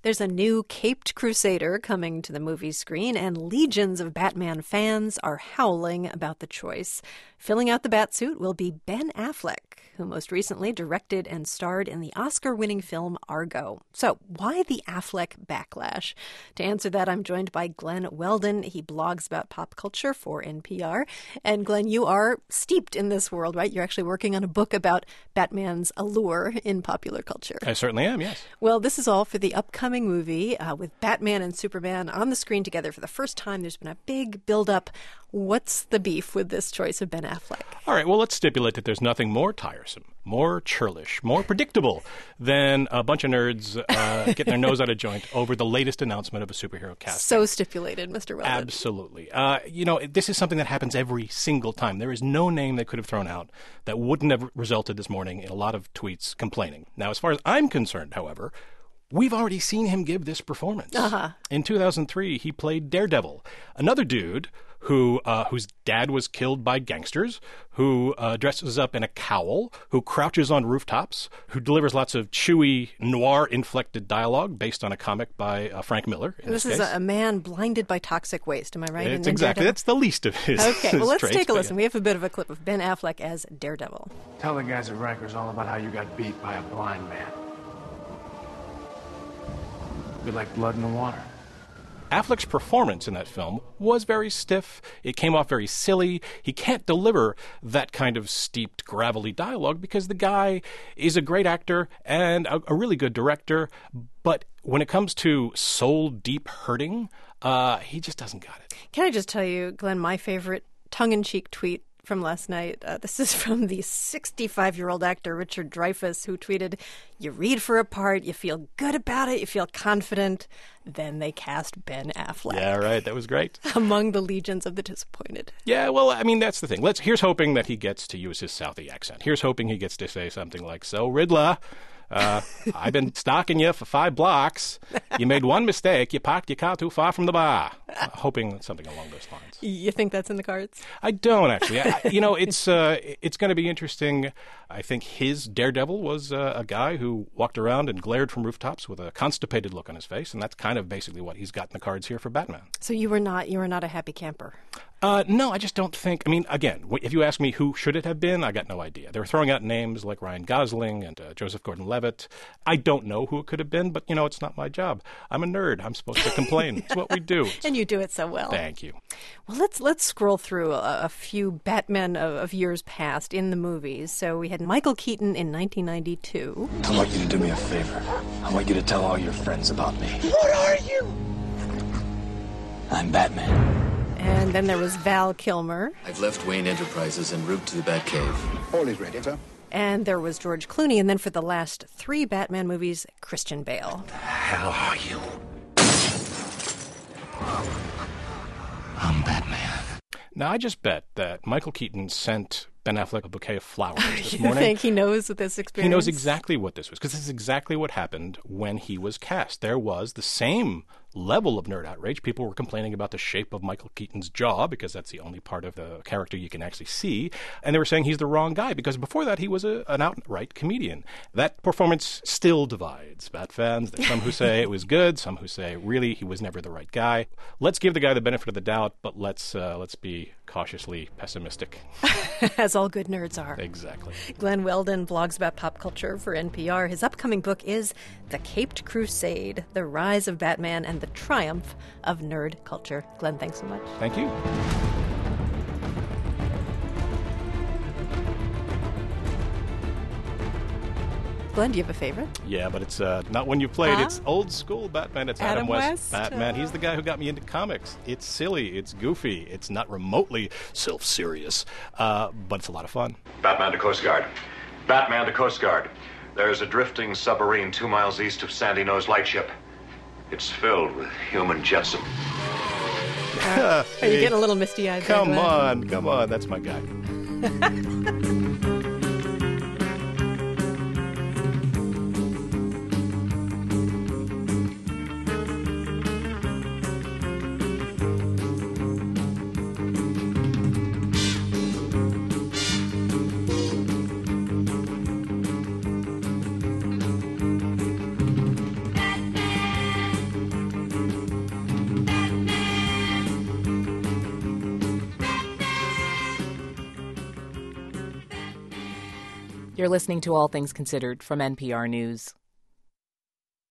There's a new caped crusader coming to the movie screen, and legions of Batman fans are howling about the choice. Filling out the Batsuit will be Ben Affleck, who most recently directed and starred in the Oscar-winning film Argo. So, why the Affleck backlash? To answer that, I'm joined by Glenn Weldon. He blogs about pop culture for NPR. And Glenn, you are steeped in this world, right? You're actually working on a book about Batman's allure in popular culture. I certainly am, yes. Well, this is all for the upcoming movie with Batman and Superman on the screen together for the first time. There's been a big build-up. What's the beef with this choice of Ben Affleck? All right, well, let's stipulate that there's nothing more tiresome, more churlish, more predictable than a bunch of nerds getting their nose out of joint over the latest announcement of a superhero cast. So stipulated, Mr. Weldon. Absolutely. This is something that happens every single time. There is no name they could have thrown out that wouldn't have resulted this morning in a lot of tweets complaining. Now, as far as I'm concerned, however, we've already seen him give this performance. In 2003, he played Daredevil, another dude whose dad was killed by gangsters, who dresses up in a cowl, who crouches on rooftops, who delivers lots of chewy, noir-inflected dialogue based on a comic by Frank Miller. This is a man blinded by toxic waste, am I right? It's exactly. That's the least of his Okay, well, let's traits, take a listen. Yeah. We have a bit of a clip of Ben Affleck as Daredevil. Tell the guys at Rikers all about how you got beat by a blind man. Be like blood in the water. Affleck's performance in that film was very stiff. It came off very silly. He can't deliver that kind of steeped, gravelly dialogue because the guy is a great actor and a really good director. But when it comes to soul-deep hurting, he just doesn't got it. Can I just tell you, Glenn, my favorite tongue-in-cheek tweet from last night. This is from the 65-year-old actor Richard Dreyfuss, who tweeted, "You read for a part, you feel good about it, you feel confident, then they cast Ben Affleck." Yeah, right. That was great. Among the legions of the disappointed. Yeah, well, I mean, that's the thing. Here's hoping that he gets to use his Southie accent. Here's hoping he gets to say something like, "So, Riddler, I've been stalking you for 5 blocks. You made one mistake. You parked your car too far from the bar." Hoping something along those lines. You think that's in the cards? I don't, actually. It's going to be interesting. I think his Daredevil was a guy who walked around and glared from rooftops with a constipated look on his face, and that's kind of basically what he's got in the cards here for Batman. So you were not a happy camper? No, I just don't think. I mean, again, if you ask me who should it have been, I got no idea. They were throwing out names like Ryan Gosling and Joseph Gordon-Levitt. I don't know who it could have been, but, it's not my job. I'm a nerd. I'm supposed to complain. It's what we do. And you do it so well. Thank you. Well, let's scroll through a few Batmen of years past in the movies. So we had Michael Keaton in 1992. I want you to do me a favor. I want you to tell all your friends about me. What are you? I'm Batman. And then there was Val Kilmer. I've left Wayne Enterprises en route to the Batcave. All is ready, sir. And there was George Clooney. And then for the last 3 Batman movies, Christian Bale. The hell are you? I'm Batman. Now, I just bet that Michael Keaton sent Ben Affleck a bouquet of flowers this You morning. think he knows with this experience? He knows exactly what this was, because this is exactly what happened when he was cast. There was the same level of nerd outrage. People were complaining about the shape of Michael Keaton's jaw, because that's the only part of the character you can actually see. And they were saying he's the wrong guy, because before that he was an outright comedian. That performance still divides Bat fans. There's some who say it was good, some who say really he was never the right guy. Let's give the guy the benefit of the doubt, but let's be cautiously pessimistic. As all good nerds are. Exactly. Glenn Weldon blogs about pop culture for NPR. His upcoming book is The Caped Crusade, The Rise of Batman and the Triumph of Nerd Culture. Glenn, thanks so much. Thank you. Glenn, do you have a favorite? Yeah, but it's not one you played. Huh? It's old school Batman. It's Adam Adam West. West? Batman. He's the guy who got me into comics. It's silly. It's goofy. It's not remotely self-serious, but it's a lot of fun. Batman to Coast Guard. Batman to Coast Guard. There's a drifting submarine 2 miles east of Sandy Nose Lightship. It's filled with human jetsam. Are you getting a little misty-eyed there, Come Glenn? on. That's my guy. You're listening to All Things Considered from NPR News.